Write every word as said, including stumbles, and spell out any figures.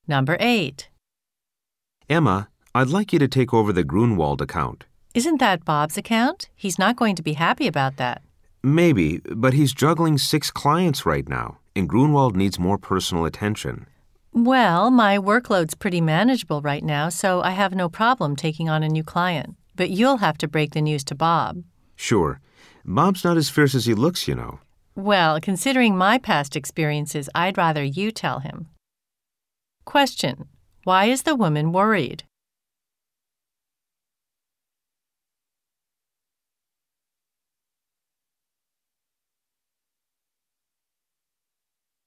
Number eight. Emma, I'd like you to take over the Grunwald account. Isn't that Bob's account? He's not going to be happy about that. Maybe, but he's juggling six clients right now, and Grunwald needs more personal attention. Well, my workload's pretty manageable right now, so I have no problem taking on a new client. But you'll have to break the news to Bob. Sure. Bob's not as fierce as he looks, you know. Well, considering my past experiences, I'd rather you tell him. Question. Why is the woman worried?